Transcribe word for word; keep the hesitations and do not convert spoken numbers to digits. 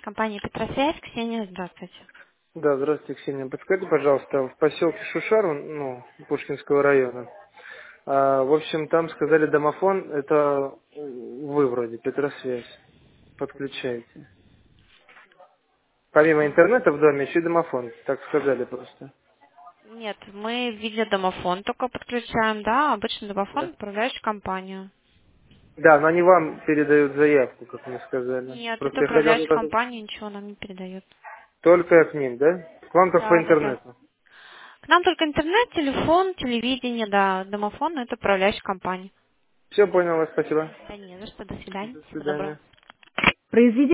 Компания Петросвязь, Ксения, здравствуйте. Да, здравствуйте, Ксения. Подскажите, пожалуйста, в поселке Шушар, ну, Пушкинского района, а, в общем, там сказали домофон, это вы вроде, Петросвязь, подключаете. Помимо А, интернета в доме еще и домофон, так сказали просто. Нет, мы видеодомофон только подключаем, да, обычный домофон Да. отправляешь в компанию. Да, но они вам передают заявку, как мне сказали. Нет, это Просто я хотел управляющая только, компания ничего нам не передает. только к ним, да? К вам как по Да, да, да. интернету. К нам только интернет, телефон, телевидение, да, домофон это управляющая компания. Все понял вас, спасибо. Да не за что, до свидания, До всего доброго. свидания. Произведение